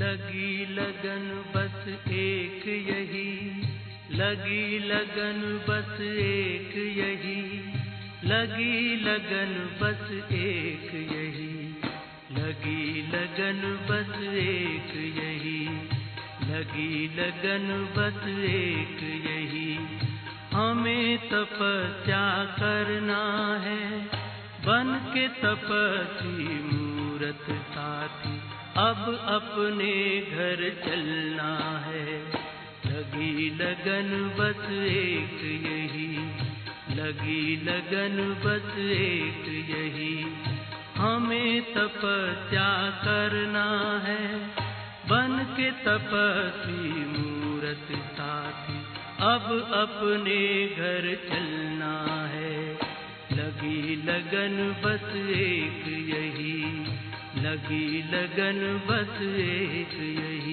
लगी लगन बस एक यही, लगी लगन बस एक यही, लगी लगन बस एक यही, लगी लगन बस एक यही, लगी लगन बस एक यही। हमें तपस्या करना है, बन के तपस्वी मूरत साथी, अब अपने घर चलना है। लगी लगन बस एक यही, लगी लगन बस एक यही। हमें तपस्या करना है, बन के तपस्वी मूरत साथी, अब अपने घर चलना है। लगी लगन बस एक यही, लगी लगन बस एक यही।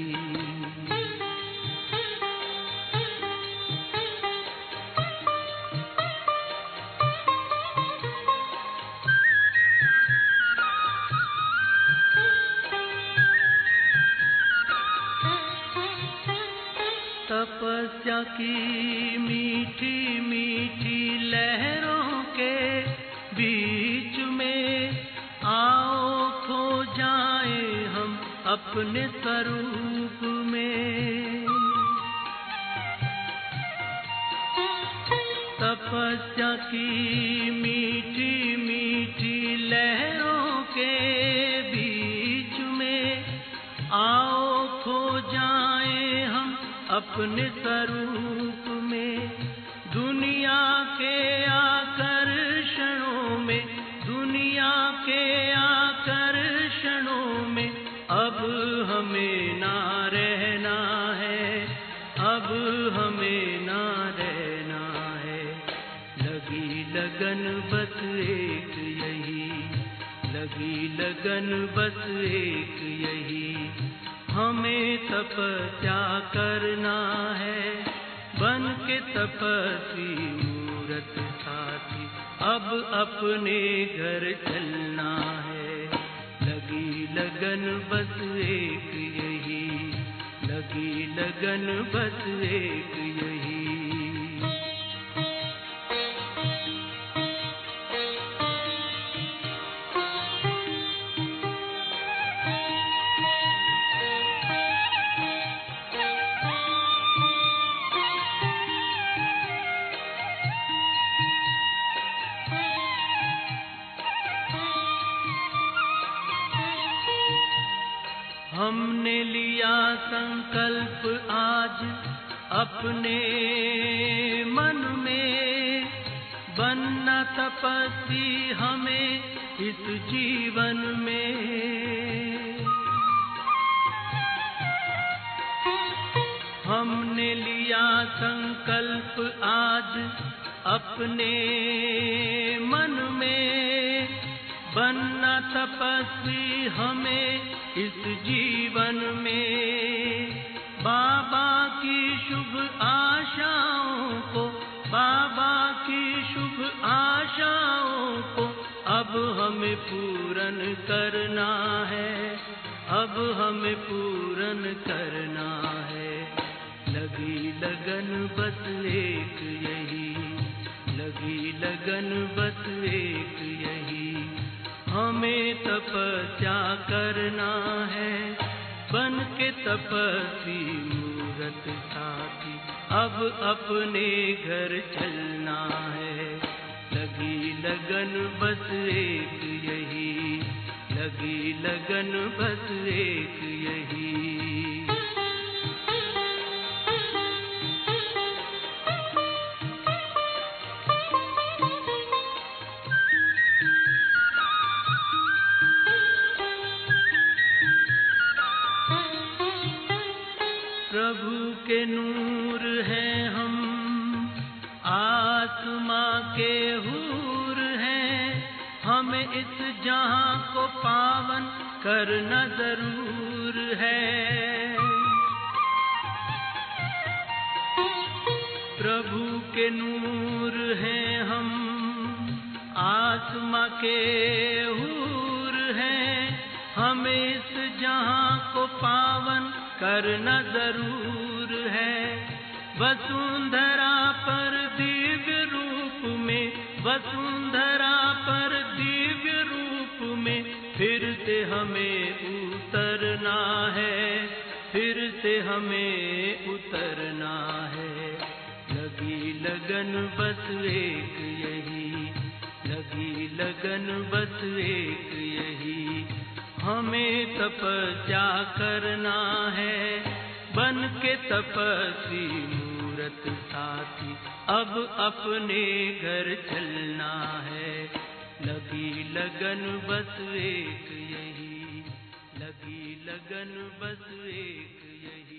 तपस्या की मीठी मीठी लहरों के बीच में आओ खो जाए हम अपने स्वरूप में। तपस्या की मीठी मीठी लहरों के बीच में आओ खो जाए हम अपने स्वरूप में। दुनिया के आकर्षणों में, दुनिया के आकर्षणों में अब हमें ना रहना है, अब हमें ना रहना है। लगी लगन बस एक यही, लगी लगन बस एक यही। हमें तपस्या करना है, बन के तपस्वी मूरत साथी, अब अपने घर चलना है। लगी लगन बस एक यही, लगी लगन बस एक यही। हमने लिया संकल्प आज अपने मन में, बनना तपस्वी हमें इस जीवन में। हमने लिया संकल्प आज अपने मन में, बनना तपस्वी हमें इस जीवन में। बाबा की शुभ आशाओं को, बाबा की शुभ आशाओं को अब हमें पूर्ण करना है, अब हमें पूर्ण करना है। लगी लगन बस एक यही, लगी लगन बस एक यही। हमें तपस्या करना है, बन के तपस्वी मूरत साथी, अब अपने घर चलना है। लगी लगन बस एक यही, लगी लगन बस एक यही। प्रभु के नूर हैं हम, आत्मा के हूर हैं, हमें इस जहां को पावन करना जरूर है। प्रभु के नूर हैं हम, आत्मा के हूर हैं, हमें इस जहां को पावन करना जरूर है। वसुंधरा पर दिव्य रूप में, वसुंधरा पर दिव्य रूप में फिर से हमें उतरना है, फिर से हमें उतरना है। लगी लगन बस एक यही, लगी लगन बस एक यही, हमें तपस्या करना है। बन के तपस्वी मूरत साथी अब अपने घर चलना है। लगी लगन बस एक यही, लगी लगन बस एक यही।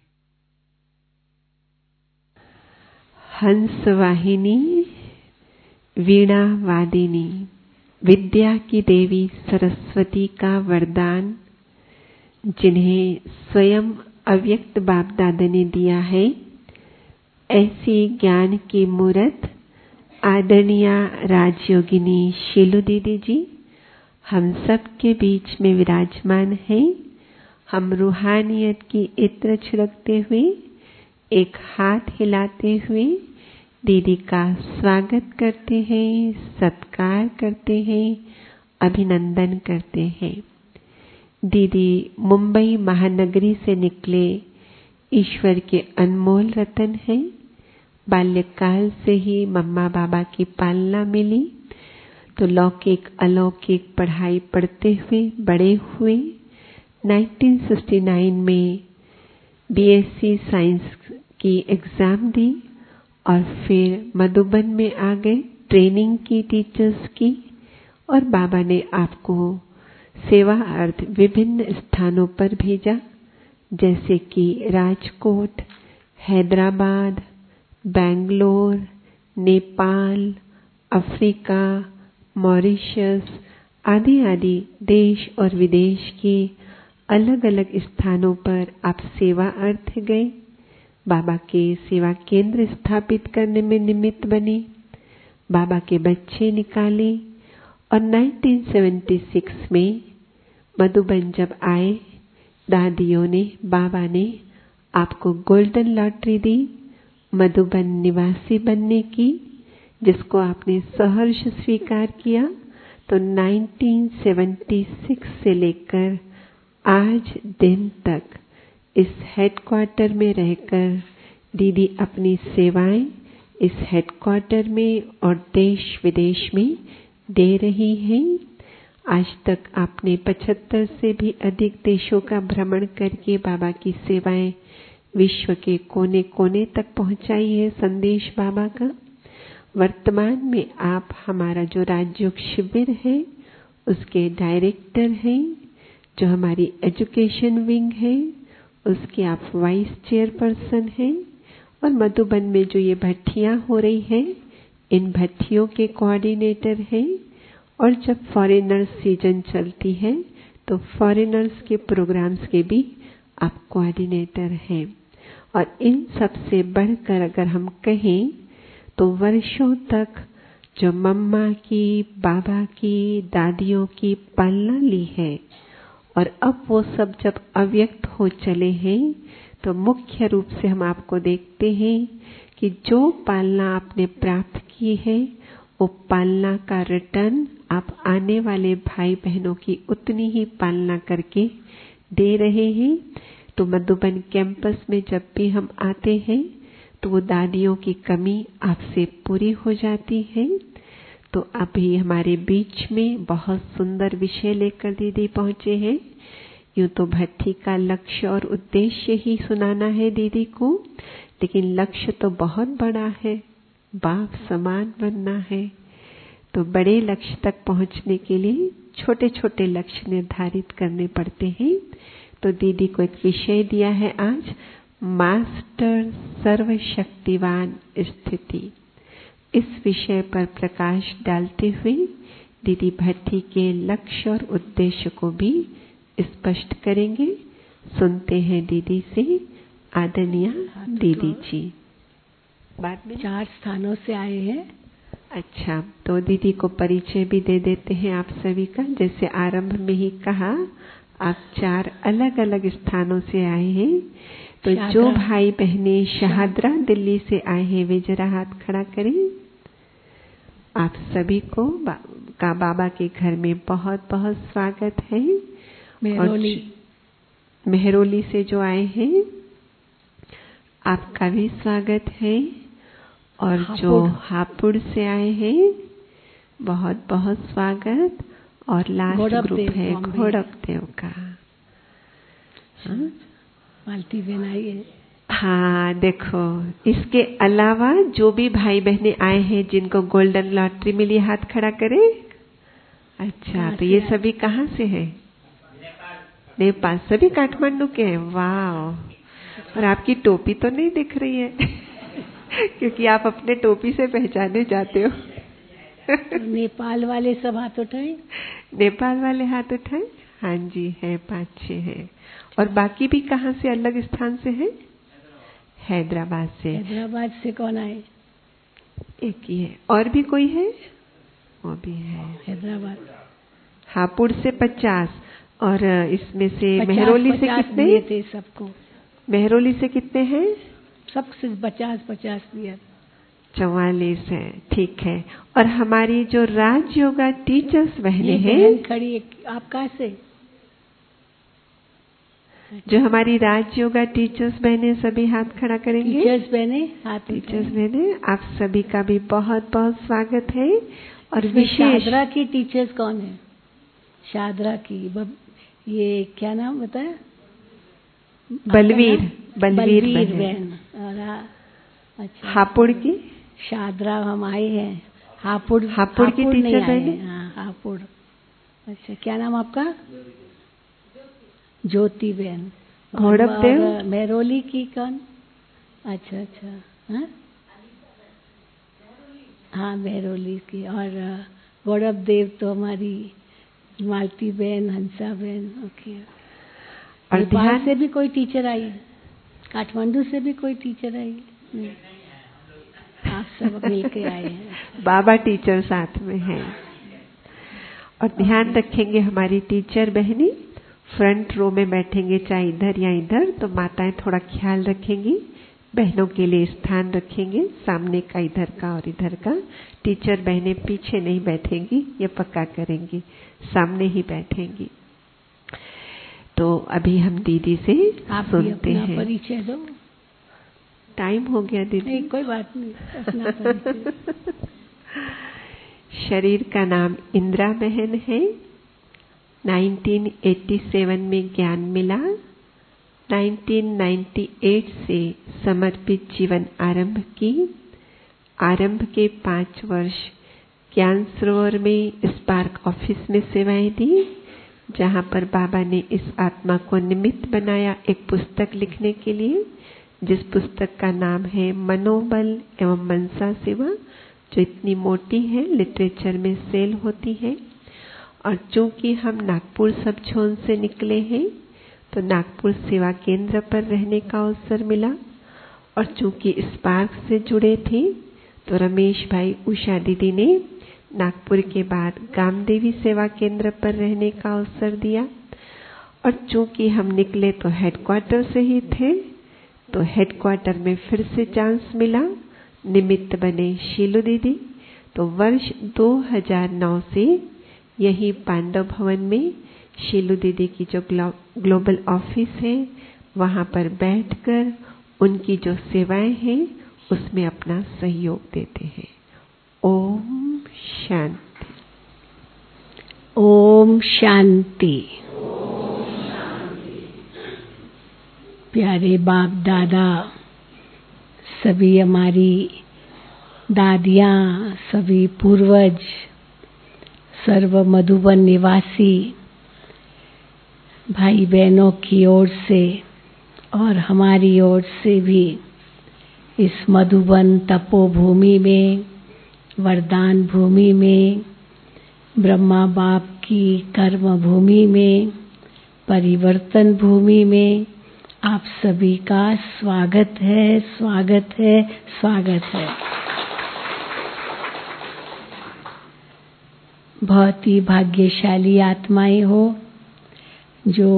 हंसवाहिनी वीणा वादिनी, विद्या की देवी सरस्वती का वरदान, जिन्हें स्वयं अव्यक्त बाप दादा ने दिया है, ऐसी ज्ञान की मूरत आदरणीय राजयोगिनी शीलू दीदी जी हम सब के बीच में विराजमान है। हम रूहानियत की इत्र छिड़कते हुए, एक हाथ हिलाते हुए दीदी का स्वागत करते हैं, सत्कार करते हैं, अभिनंदन करते हैं। दीदी मुंबई महानगरी से निकले ईश्वर के अनमोल रतन हैं। बाल्यकाल से ही मम्मा बाबा की पालना मिली तो लौकिक अलौकिक पढ़ाई पढ़ते हुए बड़े हुए। 1969 में बीएससी साइंस की एग्जाम दी और फिर मधुबन में आ गए, ट्रेनिंग की टीचर्स की, और बाबा ने आपको सेवा अर्थ विभिन्न स्थानों पर भेजा, जैसे कि राजकोट, हैदराबाद, बेंगलोर, नेपाल, अफ्रीका, मॉरिशस आदि आदि देश और विदेश के अलग अलग स्थानों पर आप सेवा अर्थ गए। बाबा के सेवा केंद्र स्थापित करने में निमित्त बने, बाबा के बच्चे निकाले और 1976 में मधुबन जब आए, दादियों ने, बाबा ने आपको गोल्डन लॉटरी दी मधुबन निवासी बनने की, जिसको आपने सहर्ष स्वीकार किया। तो 1976 से लेकर आज दिन तक इस हेडक्वार्टर में रहकर दीदी अपनी सेवाएं इस हेडक्वार्टर में और देश विदेश में दे रही हैं। आज तक आपने 75 से भी अधिक देशों का भ्रमण करके बाबा की सेवाएं विश्व के कोने कोने तक पहुंचाई है संदेश बाबा का। वर्तमान में आप हमारा जो राजयोग शिविर है उसके डायरेक्टर हैं, जो हमारी एजुकेशन विंग है उसके आप वाइस चेयरपर्सन हैं, और मधुबन में जो ये भट्टियां हो रही हैं इन भट्टियों के कोऑर्डिनेटर हैं। और जब फॉरेनर्स सीजन चलती है तो फॉरेनर्स के प्रोग्राम्स के भी आप कोऑर्डिनेटर हैं। और इन सब से बढ़कर अगर हम कहें तो वर्षों तक जो मम्मा की, बाबा की, दादियों की पालना ली है और अब वो सब जब अव्यक्त हो चले हैं तो मुख्य रूप से हम आपको देखते हैं कि जो पालना आपने प्राप्त की है वो पालना का रिटर्न आप आने वाले भाई बहनों की उतनी ही पालना करके दे रहे हैं। तो मधुबन कैंपस में जब भी हम आते हैं तो वो दादियों की कमी आपसे पूरी हो जाती है। तो अभी हमारे बीच में बहुत सुंदर विषय लेकर दीदी पहुंचे हैं। यूं तो भट्टी का लक्ष्य और उद्देश्य ही सुनाना है दीदी को, लेकिन लक्ष्य तो बहुत बड़ा है, बाप समान बनना है। तो बड़े लक्ष्य तक पहुंचने के लिए छोटे छोटे लक्ष्य निर्धारित करने पड़ते हैं। तो दीदी को एक विषय दिया है आज, मास्टर सर्वशक्तिवान स्थिति। इस विषय पर प्रकाश डालते हुए दीदी भट्टी के लक्ष्य और उद्देश्य को भी स्पष्ट करेंगे। सुनते हैं दीदी से। आदरणीय दीदी जी बाद में 4 स्थानों से आए हैं। अच्छा, तो दीदी को परिचय भी दे देते हैं आप सभी का। जैसे आरंभ में ही कहा, आप 4 अलग अलग स्थानों से आए हैं। तो जो भाई बहनें शाहदरा दिल्ली से आए हैं वे जरा हाथ खड़ा करें। आप सभी को बाबा के घर में बहुत बहुत स्वागत है। मेहरौली से जो आए हैं आपका भी स्वागत है। और जो हापुड़ से आए हैं बहुत बहुत स्वागत। और लास्ट ग्रुप है घोड़कदेव का। मालती बहन आई है। हाँ, देखो इसके अलावा जो भी भाई बहनें आए हैं जिनको गोल्डन लॉटरी मिली हाथ खड़ा करें। अच्छा, तो ये सभी कहाँ से हैं? नेपाल। सभी काठमांडू के हैं। वाह। और आपकी टोपी तो नहीं दिख रही है क्योंकि आप अपने टोपी से पहचाने जाते हो। नेपाल वाले सब हाथ उठाए। नेपाल वाले हाथ उठाए। हाँ जी, है 5-6 है। और बाकी भी कहाँ से अलग स्थान से हैं? हैदराबाद से। हैदराबाद से कौन आए? एक ही है। और भी कोई है? वो भी है हैदराबाद। हापुड़ से 50। और इसमें से मेहरौली से कितने थे? सबको। मेहरौली से कितने हैं? सबसे 50-50 दिया। 44 है। ठीक है। और हमारी जो राज योगा टीचर्स बहनें हैं खड़ी है। आप कहाँ से? जो हमारी राज योगा टीचर्स बहनें सभी हाथ खड़ा करेंगे। टीचर्स बहनें हाथ। टीचर्स बहनें आप सभी का भी बहुत बहुत स्वागत है। और विशेष शाहदरा की टीचर्स कौन है? शाहदरा की ये क्या नाम बताया? बलवीर बहन। अच्छा। हापुड़ की शाहदरा हम आए हैं। हापुड़ की टीचर बहनें। हाँ, हापुड़। अच्छा, क्या नाम आपका? ज्योति बहन। घोड़कदेव। मेहरौली की कौन? अच्छा। हाँ, मेहरौली की। और घोड़कदेव तो हमारी मालती बहन, हंसा बहन। ओके। और नेपाल से भी कोई टीचर आई है? काठमांडू से भी कोई टीचर आई है? आप सब मिलके आए हैं। बाबा टीचर साथ में हैं। और ध्यान रखेंगे हमारी टीचर बहनी फ्रंट रो में बैठेंगे, चाहे इधर या इधर। तो माताएं थोड़ा ख्याल रखेंगी, बहनों के लिए स्थान रखेंगे, सामने का, इधर का और इधर का। टीचर बहनें पीछे नहीं बैठेंगी, ये पक्का करेंगी, सामने ही बैठेंगी। तो अभी हम दीदी से सुनते हैं। परिचय दो। टाइम हो गया दीदी। नहीं, कोई बात नहीं, अपना परिचय। शरीर का नाम इंदिरा बहन है। 1987 में ज्ञान मिला। 1998 से समर्पित जीवन आरंभ की। आरंभ के 5 वर्ष ज्ञान सरोवर में स्पार्क ऑफिस में सेवाएं दी, जहां पर बाबा ने इस आत्मा को निमित्त बनाया एक पुस्तक लिखने के लिए, जिस पुस्तक का नाम है मनोबल एवं मनसा सेवा, जो इतनी मोटी है, लिटरेचर में सेल होती है। और चूंकि हम नागपुर सब जोन से निकले हैं तो नागपुर सेवा केंद्र पर रहने का अवसर मिला। और चूंकि स्पार्क से जुड़े थे तो रमेश भाई, उषा दीदी ने नागपुर के बाद गामदेवी सेवा केंद्र पर रहने का अवसर दिया। और चूंकि हम निकले तो हेडक्वार्टर से ही थे, तो हेडक्वार्टर में फिर से चांस मिला, निमित्त बने शीलू दीदी। तो वर्ष 2009 से यही पांडव भवन में शीलू दीदी की जो ग्लोबल ऑफिस है, वहां पर बैठकर उनकी जो सेवाएं हैं उसमें अपना सहयोग देते हैं। ओम शांति। ओम शांति। प्यारे बाप दादा, सभी हमारी दादियाँ, सभी पूर्वज, सर्व मधुबन निवासी भाई बहनों की ओर से और हमारी ओर से भी इस मधुबन तपोभूमि में, वरदान भूमि में, ब्रह्मा बाप की कर्म भूमि में, परिवर्तन भूमि में आप सभी का स्वागत है, स्वागत है, स्वागत है। बहुत ही भाग्यशाली आत्माएं हो जो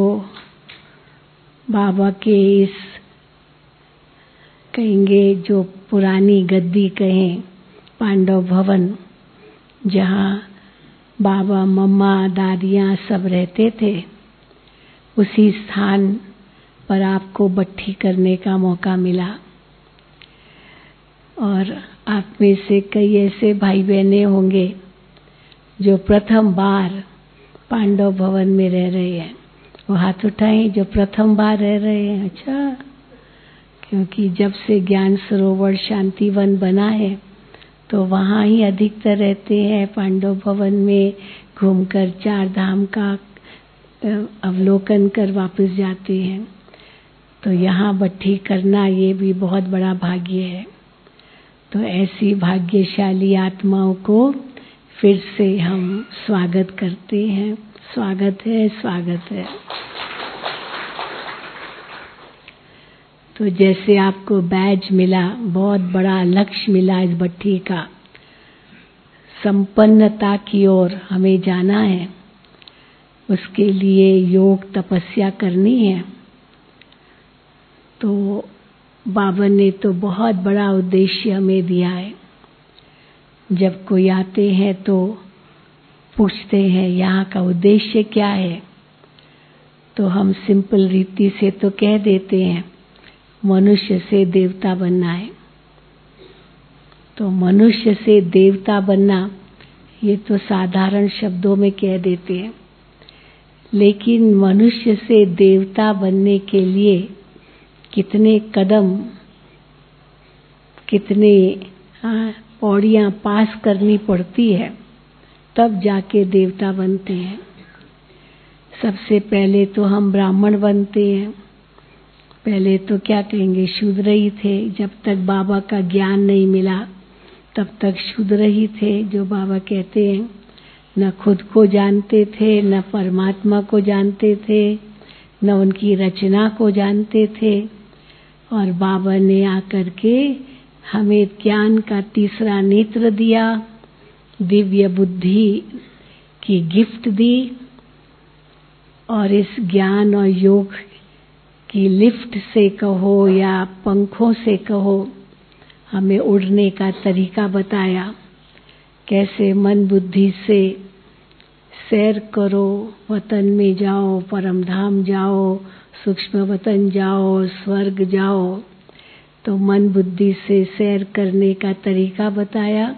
बाबा के इस कहेंगे जो पुरानी गद्दी कहें पांडव भवन, जहाँ बाबा मम्मा दादियाँ सब रहते थे, उसी स्थान पर आपको बट्ठी करने का मौका मिला। और आप में से कई ऐसे भाई बहनें होंगे जो प्रथम बार पांडव भवन में रह रहे हैं। वो हाथ उठाएं जो प्रथम बार रह रहे हैं। अच्छा, क्योंकि जब से ज्ञान सरोवर शांतिवन बना है तो वहाँ ही अधिकतर रहते हैं। पांडव भवन में घूमकर चार धाम का अवलोकन कर वापस जाते हैं। तो यहाँ बट्ठी करना ये भी बहुत बड़ा भाग्य है। तो ऐसी भाग्यशाली आत्माओं को फिर से हम स्वागत करते हैं। स्वागत है, स्वागत है। तो जैसे आपको बैज मिला, बहुत बड़ा लक्ष्य मिला इस बट्ठी का, संपन्नता की ओर हमें जाना है, उसके लिए योग तपस्या करनी है। तो बाबा ने तो बहुत बड़ा उद्देश्य हमें दिया है। जब कोई आते हैं तो पूछते हैं यहाँ का उद्देश्य क्या है, तो हम सिंपल रीति से तो कह देते हैं मनुष्य से देवता बनना है। तो मनुष्य से देवता बनना ये तो साधारण शब्दों में कह देते हैं, लेकिन मनुष्य से देवता बनने के लिए कितने कदम, कितने पौड़ियाँ पास करनी पड़ती है, तब जाके देवता बनते हैं। सबसे पहले तो हम ब्राह्मण बनते हैं। पहले तो क्या कहेंगे, शूद्र ही थे। जब तक बाबा का ज्ञान नहीं मिला तब तक शूद्र ही थे। जो बाबा कहते हैं न खुद को जानते थे, न परमात्मा को जानते थे, न उनकी रचना को जानते थे। और बाबा ने आकर के हमें ज्ञान का तीसरा नेत्र दिया, दिव्य बुद्धि की गिफ्ट दी, और इस ज्ञान और योग की लिफ्ट से कहो या पंखों से कहो, हमें उड़ने का तरीका बताया। कैसे मन बुद्धि से सैर करो, वतन में जाओ, परम धाम जाओ, सूक्ष्म वतन जाओ, स्वर्ग जाओ। तो मन बुद्धि से सैर करने का तरीका बताया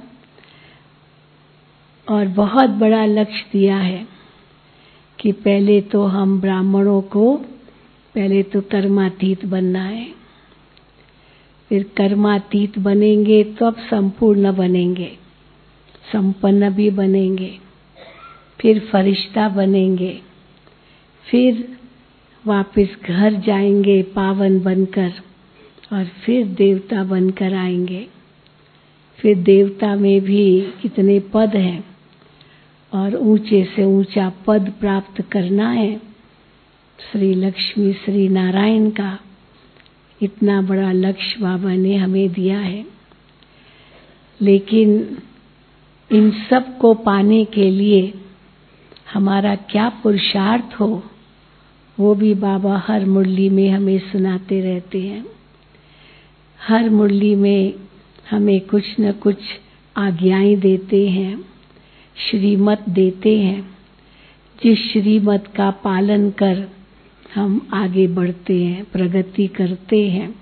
और बहुत बड़ा लक्ष्य दिया है कि पहले तो हम ब्राह्मणों को पहले तो कर्मातीत बनना है। फिर कर्मातीत बनेंगे तो अब संपूर्ण बनेंगे, संपन्न भी बनेंगे। फिर फरिश्ता बनेंगे, फिर वापस घर जाएंगे पावन बनकर, और फिर देवता बनकर आएंगे। फिर देवता में भी कितने पद हैं, और ऊंचे से ऊंचा पद प्राप्त करना है श्री लक्ष्मी श्री नारायण का। इतना बड़ा लक्ष्य बाबा ने हमें दिया है। लेकिन इन सब को पाने के लिए हमारा क्या पुरुषार्थ हो, वो भी बाबा हर मुरली में हमें सुनाते रहते हैं। हर मुरली में हमें कुछ न कुछ आज्ञाएं देते हैं, श्रीमत देते हैं, जिस श्रीमत का पालन कर हम आगे बढ़ते हैं, प्रगति करते हैं।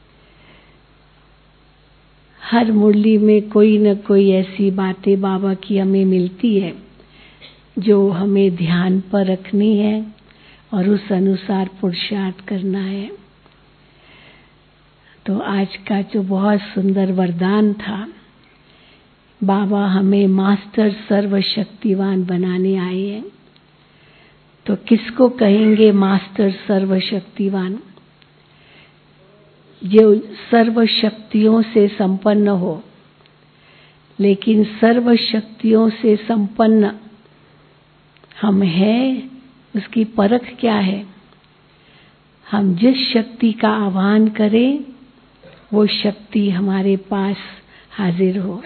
हर मुरली में कोई न कोई ऐसी बातें बाबा की हमें मिलती है जो हमें ध्यान पर रखनी है और उस अनुसार पुरुषार्थ करना है। तो आज का जो बहुत सुंदर वरदान था, बाबा हमें मास्टर सर्वशक्तिवान बनाने आए हैं। तो किसको कहेंगे मास्टर सर्वशक्तिवान? जो सर्व शक्तियों से संपन्न हो। लेकिन सर्व शक्तियों से संपन्न हम हैं, उसकी परख क्या है? हम जिस शक्ति का आह्वान करें वो शक्ति हमारे पास हाजिर हो।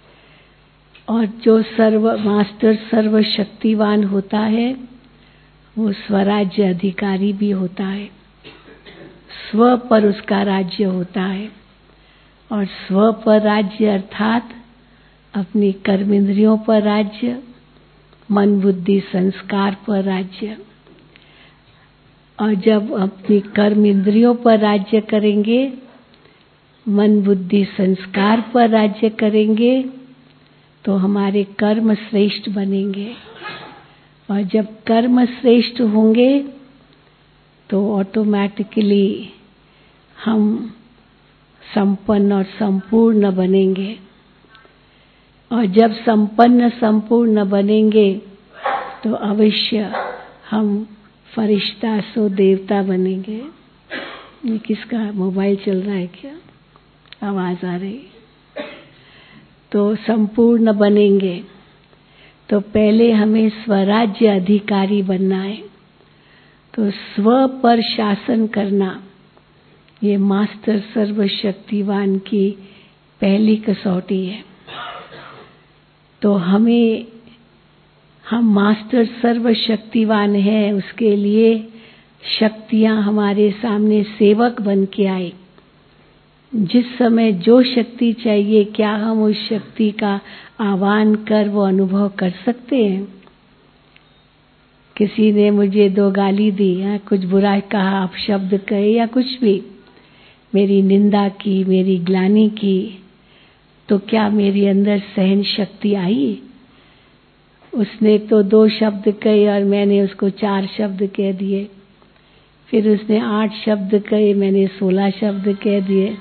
और जो मास्टर सर्वशक्तिवान होता है वो स्वराज्य अधिकारी भी होता है। स्व पर उसका राज्य होता है, और स्व पर राज्य अर्थात अपनी कर्मेंद्रियों पर राज्य, मन बुद्धि संस्कार पर राज्य। और जब अपनी कर्म इंद्रियों पर राज्य करेंगे, मन बुद्धि संस्कार पर राज्य करेंगे, तो हमारे कर्म श्रेष्ठ बनेंगे। और जब कर्म श्रेष्ठ होंगे तो ऑटोमेटिकली हम संपन्न और संपूर्ण बनेंगे। और जब संपन्न संपूर्ण बनेंगे तो अवश्य हम फरिश्ता सो देवता बनेंगे। ये किसका मोबाइल चल रहा है क्या? आवाज आ रही। तो संपूर्ण बनेंगे तो पहले हमें स्वराज्य अधिकारी बनना है। तो स्व पर शासन करना, ये मास्टर सर्वशक्तिवान की पहली कसौटी है। तो हम मास्टर सर्वशक्तिवान हैं, उसके लिए शक्तियां हमारे सामने सेवक बन के आए। जिस समय जो शक्ति चाहिए, क्या हम उस शक्ति का आह्वान कर वो अनुभव कर सकते हैं? किसी ने मुझे 2 गाली दी, कुछ बुरा कहा, अपशब्द कहे या कुछ भी, मेरी निंदा की, मेरी ग्लानि की, तो क्या मेरे अंदर सहन शक्ति आई? उसने तो 2 शब्द कहे और मैंने उसको 4 शब्द कह दिए। फिर उसने 8 शब्द कहे, मैंने 16 शब्द कह दिए।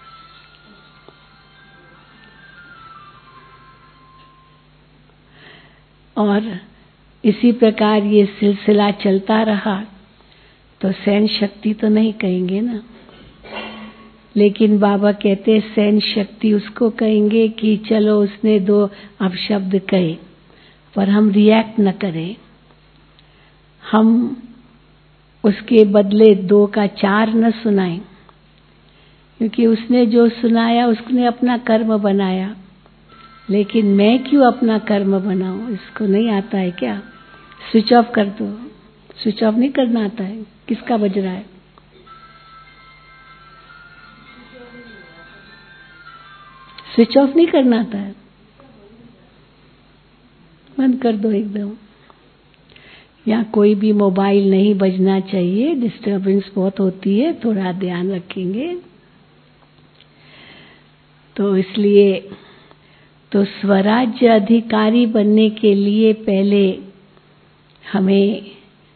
और इसी प्रकार ये सिलसिला चलता रहा तो सहन शक्ति तो नहीं कहेंगे ना। लेकिन बाबा कहते सहन शक्ति उसको कहेंगे कि चलो उसने 2 अपशब्द कहे, पर हम रिएक्ट न करें। हम उसके बदले 2 का 4 न सुनाएं, क्योंकि उसने जो सुनाया उसने अपना कर्म बनाया। लेकिन मैं क्यों अपना कर्म बनाऊं? इसको नहीं आता है क्या? स्विच ऑफ कर दो। स्विच ऑफ नहीं करना आता है? किसका बज रहा है? स्विच ऑफ नहीं करना आता है? बंद कर दो एकदम। या कोई भी मोबाइल नहीं बजना चाहिए, डिस्टर्बेंस बहुत होती है, थोड़ा ध्यान रखेंगे। तो इसलिए तो स्वराज्य अधिकारी बनने के लिए पहले हमें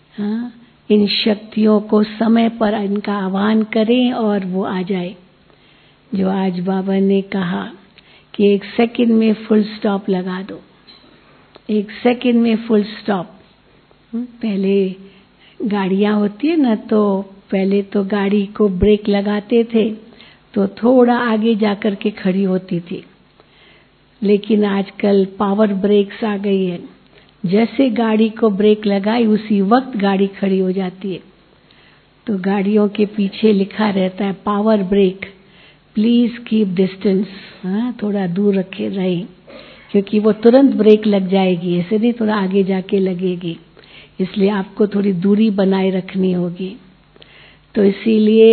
इन शक्तियों को समय पर इनका आह्वान करें और वो आ जाए। जो आज बाबा ने कहा कि 1 सेकंड में फुल स्टॉप लगा दो, 1 सेकंड में फुल स्टॉप। पहले गाड़ियां होती है ना, तो पहले तो गाड़ी को ब्रेक लगाते थे तो थोड़ा आगे जाकर के खड़ी होती थी। लेकिन आजकल पावर ब्रेक्स आ गई है। जैसे गाड़ी को ब्रेक लगाई उसी वक्त गाड़ी खड़ी हो जाती है। तो गाड़ियों के पीछे लिखा रहता है power brake, please keep distance, थोड़ा दूर रखे रहें, क्योंकि वो तुरंत ब्रेक लग जाएगी, ऐसे नहीं थोड़ा आगे जाके लगेगी। इसलिए आपको थोड़ी दूरी बनाए रखनी होगी। तो इसीलिए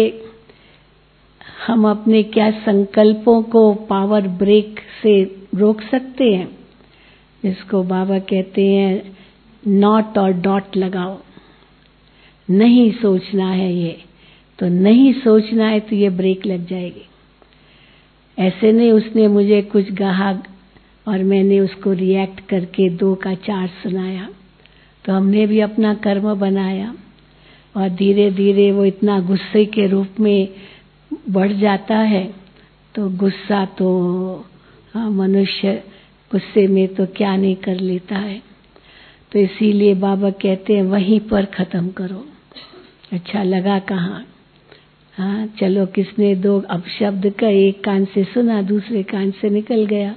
हम अपने क्या संकल्पों को पावर ब्रेक से रोक सकते हैं, जिसको बाबा कहते हैं नॉट और डॉट लगाओ। नहीं सोचना है ये, तो नहीं सोचना है तो ये ब्रेक लग जाएगी। ऐसे नहीं उसने मुझे कुछ कहा और मैंने उसको रिएक्ट करके 2 का 4 सुनाया, तो हमने भी अपना कर्म बनाया और धीरे धीरे वो इतना गुस्से के रूप में बढ़ जाता है। तो गुस्सा तो मनुष्य गुस्से में तो क्या नहीं कर लेता है। तो इसीलिए बाबा कहते हैं वहीं पर खत्म करो। अच्छा लगा कहाँ? चलो किसने 2 अपशब्द का एक कान से सुना, दूसरे कान से निकल गया।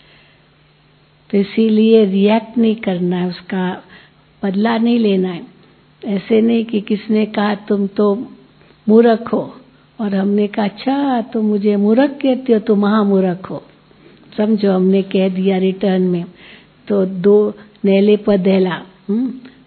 तो इसीलिए रिएक्ट नहीं करना है, उसका बदला नहीं लेना है। ऐसे नहीं कि किसने कहा तुम तो मूर्ख हो और हमने कहा अच्छा तुम मुझे मूर्ख कहते हो, तुम महामूर्ख हो। समझो हमने कह दिया रिटर्न में, तो 2 नेले पर दहला,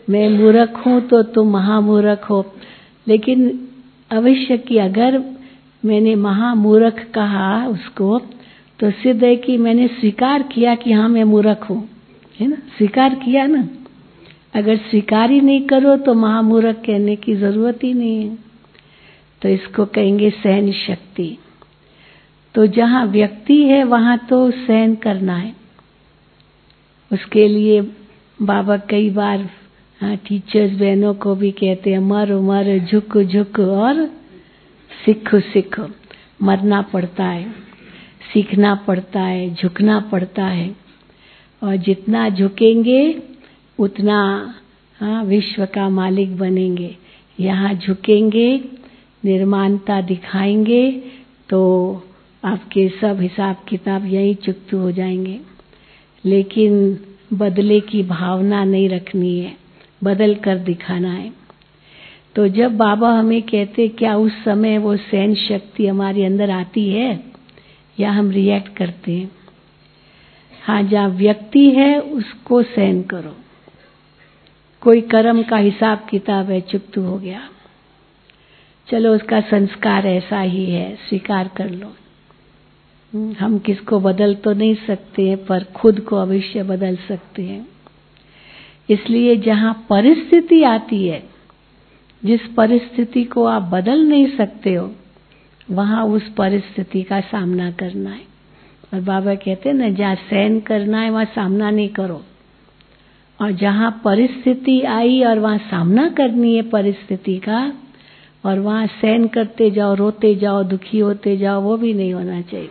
मैं मूर्ख हूँ तो तुम महामूर्ख हो। लेकिन अवश्य कि अगर मैंने महामूर्ख कहा उसको तो सिद्ध है कि मैंने स्वीकार किया कि हाँ मैं मूर्ख हूँ, है ना, स्वीकार किया ना। अगर स्वीकार ही नहीं करो तो महामूर्ख कहने की जरूरत ही नहीं है। तो इसको कहेंगे सहन शक्ति। तो जहाँ व्यक्ति है वहाँ तो सहन करना है। उसके लिए बाबा कई बार टीचर्स बहनों को भी कहते हैं मर मर झुक झुक और सीख सीख। मरना पड़ता है, सीखना पड़ता है, झुकना पड़ता है। और जितना झुकेंगे उतना विश्व का मालिक बनेंगे। यहाँ झुकेंगे, निर्माणता दिखाएंगे तो आपके सब हिसाब किताब यहीं चुकतू हो जाएंगे। लेकिन बदले की भावना नहीं रखनी है, बदल कर दिखाना है। तो जब बाबा हमें कहते क्या उस समय वो सहन शक्ति हमारे अंदर आती है या हम रिएक्ट करते हैं? हाँ, जहाँ व्यक्ति है उसको सहन करो। कोई कर्म का हिसाब किताब है, चुकतू हो गया, चलो उसका संस्कार ऐसा ही है, स्वीकार कर लो। हम किसको बदल तो नहीं सकते हैं पर खुद को अवश्य बदल सकते हैं। इसलिए जहाँ परिस्थिति आती है, जिस परिस्थिति को आप बदल नहीं सकते हो, वहाँ उस परिस्थिति का सामना करना है। और बाबा कहते हैं ना, जहाँ सहन करना है वहाँ सामना नहीं करो। और जहाँ परिस्थिति आई और वहाँ सामना करनी है परिस्थिति का, और वहाँ सहन करते जाओ, रोते जाओ, दुखी होते जाओ, वो भी नहीं होना चाहिए।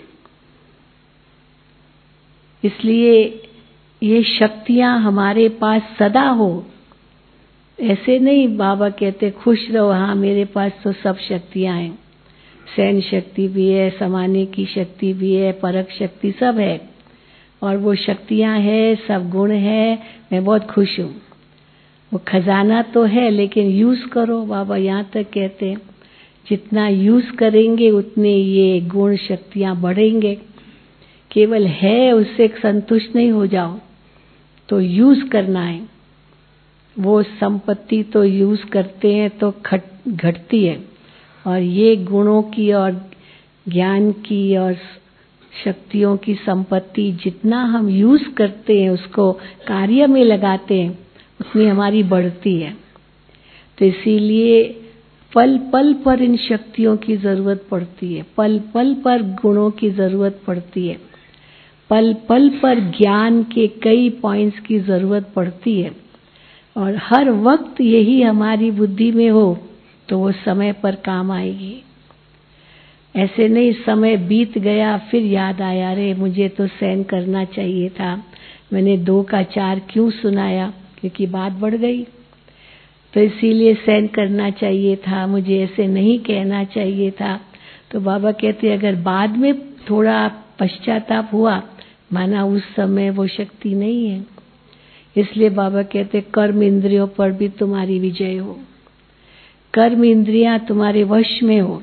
इसलिए ये शक्तियाँ हमारे पास सदा हो। ऐसे नहीं बाबा कहते खुश रहो, हाँ मेरे पास तो सब शक्तियाँ हैं, सहन शक्ति भी है, समाने की शक्ति भी है, परख शक्ति सब है, और वो शक्तियाँ है, सब गुण है, मैं बहुत खुश हूँ। वो खजाना तो है लेकिन यूज करो। बाबा यहाँ तक कहते हैं जितना यूज करेंगे उतने ये गुण शक्तियाँ बढ़ेंगे। केवल है उससे संतुष्ट नहीं हो जाओ, तो यूज करना है। वो संपत्ति तो यूज करते हैं तो घटती है, और ये गुणों की और ज्ञान की और शक्तियों की संपत्ति जितना हम यूज करते हैं, उसको कार्य में लगाते हैं, उतनी हमारी बढ़ती है। तो इसीलिए पल पल पर इन शक्तियों की जरूरत पड़ती है, पल पल पर गुणों की जरूरत पड़ती है, पल पल पर ज्ञान के कई पॉइंट्स की जरूरत पड़ती है। और हर वक्त यही हमारी बुद्धि में हो तो वो समय पर काम आएगी। ऐसे नहीं समय बीत गया फिर याद आया, अरे मुझे तो सहन करना चाहिए था, मैंने 2 का 4 क्यों सुनाया, क्योंकि बात बढ़ गई। तो इसीलिए सहन करना चाहिए था, मुझे ऐसे नहीं कहना चाहिए था। तो बाबा कहते अगर बाद में थोड़ा पश्चाताप हुआ, माना उस समय वो शक्ति नहीं है। इसलिए बाबा कहते कर्म इंद्रियों पर भी तुम्हारी विजय हो, कर्म इंद्रियां तुम्हारे वश में हो।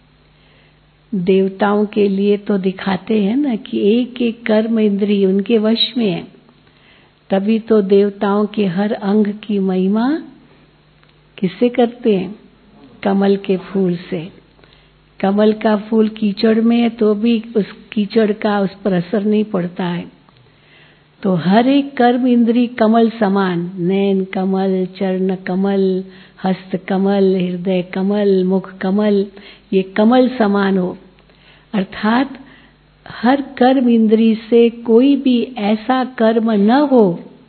देवताओं के लिए तो दिखाते हैं ना कि एक एक कर्म इंद्रिय उनके वश में है, तभी तो देवताओं के हर अंग की महिमा किससे करते हैं? कमल के फूल से। कमल का फूल कीचड़ में है तो भी उस कीचड़ का उस पर असर नहीं पड़ता है। तो हर एक कर्म इंद्री कमल समान, नैन कमल, चरण कमल, हस्त कमल, हृदय कमल, मुख कमल, ये कमल समान हो। अर्थात हर कर्म इंद्री से कोई भी ऐसा कर्म न हो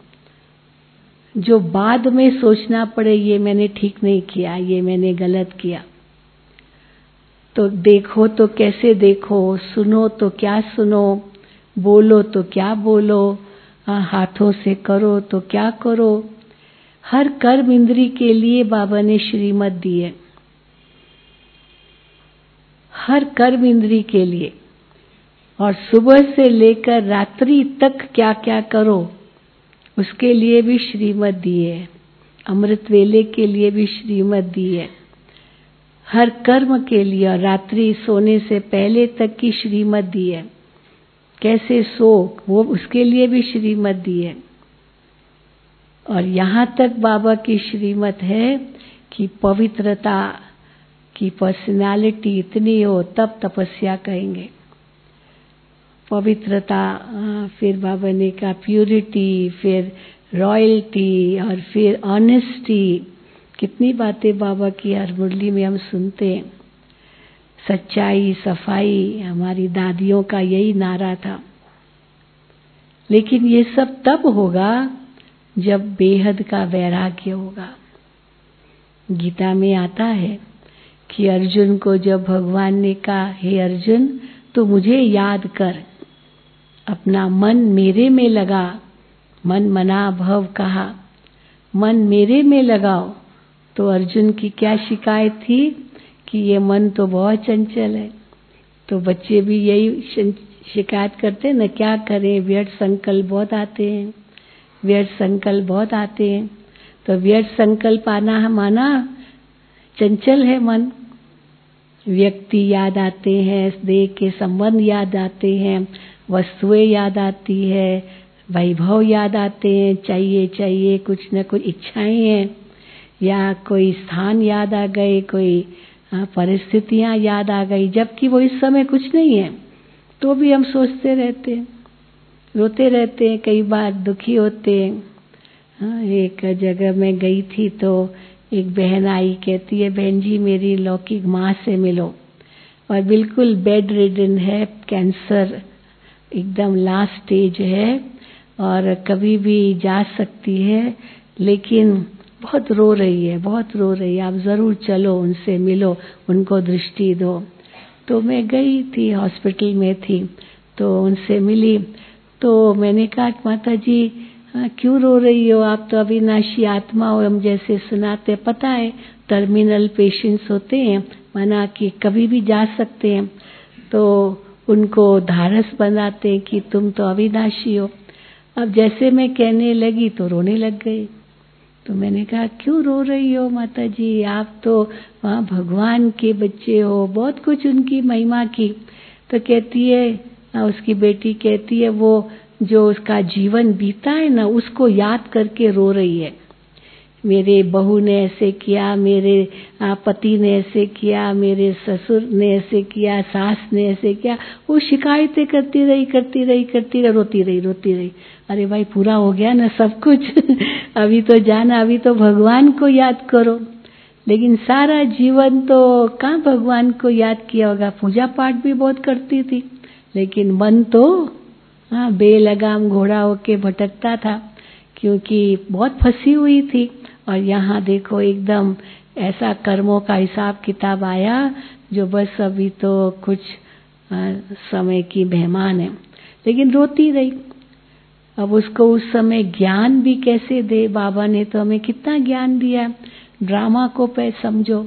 जो बाद में सोचना पड़े ये मैंने ठीक नहीं किया, ये मैंने गलत किया। तो देखो तो कैसे देखो, सुनो तो क्या सुनो, बोलो तो क्या बोलो, हाथों से करो तो क्या करो। हर कर्म इंद्री के लिए बाबा ने श्रीमत दी है, हर कर्म इंद्री के लिए। और सुबह से लेकर रात्रि तक क्या क्या करो उसके लिए भी श्रीमत दी है, अमृत वेले के लिए भी श्रीमत दी है, हर कर्म के लिए। और रात्रि सोने से पहले तक की श्रीमत दी है, कैसे सो वो उसके लिए भी श्रीमत दी है। और यहाँ तक बाबा की श्रीमत है कि पवित्रता की पर्सनालिटी इतनी हो तब तपस्या करेंगे। पवित्रता, फिर बाबा ने कहा प्यूरिटी, फिर रॉयल्टी और फिर ऑनेस्टी। कितनी बातें बाबा की हर मुरली में हम सुनते हैं। सच्चाई, सफाई, हमारी दादियों का यही नारा था। लेकिन ये सब तब होगा जब बेहद का वैराग्य होगा। गीता में आता है कि अर्जुन को जब भगवान ने कहा, हे अर्जुन तो मुझे याद कर, अपना मन मेरे में लगा, मन मना भव कहा, मन मेरे में लगाओ। तो अर्जुन की क्या शिकायत थी कि ये मन तो बहुत चंचल है। तो बच्चे भी यही शिकायत करते न, क्या करें, व्यर्थ संकल्प बहुत आते हैं, व्यर्थ संकल्प बहुत आते हैं। तो व्यर्थ संकल्प आना माना चंचल है मन। व्यक्ति याद आते हैं, देह के संबंध याद आते हैं, वस्तुएं याद आती है, वैभव याद आते हैं, चाहिए कुछ न कुछ इच्छाएं हैं, या कोई स्थान याद आ गए, कोई परिस्थितियां याद आ गई, जबकि वो इस समय कुछ नहीं है। तो भी हम सोचते रहते हैं, रोते रहते हैं, कई बार दुखी होते हैं। एक जगह मैं गई थी तो एक बहन आई, कहती है बहन जी मेरी लौकिक माँ से मिलो, और बिल्कुल बेड रिडन है, कैंसर एकदम लास्ट स्टेज है और कभी भी जा सकती है, लेकिन बहुत रो रही है, बहुत रो रही है, आप जरूर चलो, उनसे मिलो, उनको दृष्टि दो। तो मैं गई थी, हॉस्पिटल में थी, तो उनसे मिली। तो मैंने कहा माता जी क्यों रो रही हो, आप तो अविनाशी आत्मा हो, हम जैसे सुनाते, पता है टर्मिनल पेशेंट्स होते हैं, माना कि कभी भी जा सकते हैं, तो उनको धारस बनाते हैं कि तुम तो अविनाशी हो। अब जैसे मैं कहने लगी तो रोने लग गई। तो मैंने कहा क्यों रो रही हो माता जी, आप तो वहाँ भगवान के बच्चे हो, बहुत कुछ उनकी महिमा की। तो कहती है, उसकी बेटी कहती है वो जो उसका जीवन बीता है ना, उसको याद करके रो रही है। मेरे बहू ने ऐसे किया, मेरे पति ने ऐसे किया, मेरे ससुर ने ऐसे किया, सास ने ऐसे किया। वो शिकायतें करती रही, रोती रही। अरे भाई पूरा हो गया ना सब कुछ अभी तो जाना, अभी तो भगवान को याद करो। लेकिन सारा जीवन तो कहाँ भगवान को याद किया होगा। पूजा पाठ भी बहुत करती थी, लेकिन मन तो बेलगाम घोड़ा होके भटकता था, क्योंकि बहुत फंसी हुई थी। और यहाँ देखो एकदम ऐसा कर्मों का हिसाब किताब आया जो बस अभी तो कुछ समय की मेहमान है, लेकिन रोती रही। अब उसको उस समय ज्ञान भी कैसे दे, बाबा ने तो हमें कितना ज्ञान दिया। ड्रामा को पे समझो,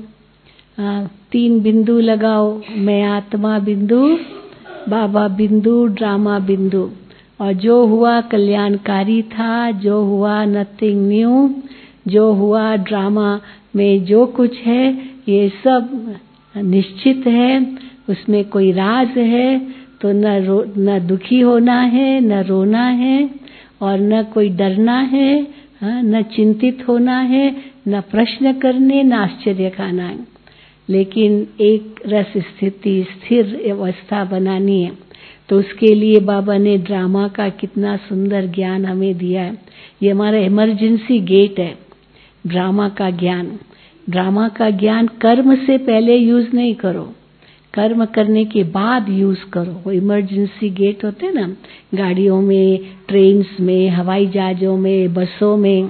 3 बिंदु लगाओ, मैं आत्मा बिंदु, बाबा बिंदु, ड्रामा बिंदु। और जो हुआ कल्याणकारी था, जो हुआ नथिंग न्यू, जो हुआ ड्रामा में जो कुछ है ये सब निश्चित है, उसमें कोई राज है। तो न दुखी होना है, न रोना है, और न कोई डरना है, न चिंतित होना है, न प्रश्न करने, न आश्चर्य खाना है। लेकिन एक रस स्थिति, स्थिर अवस्था बनानी है। तो उसके लिए बाबा ने ड्रामा का कितना सुंदर ज्ञान हमें दिया है। ये हमारा इमरजेंसी गेट है, ड्रामा का ज्ञान। ड्रामा का ज्ञान कर्म से पहले यूज नहीं करो, कर्म करने के बाद यूज करो। वो इमरजेंसी गेट होते हैं ना, गाड़ियों में, ट्रेन्स में, हवाई जहाजों में, बसों में,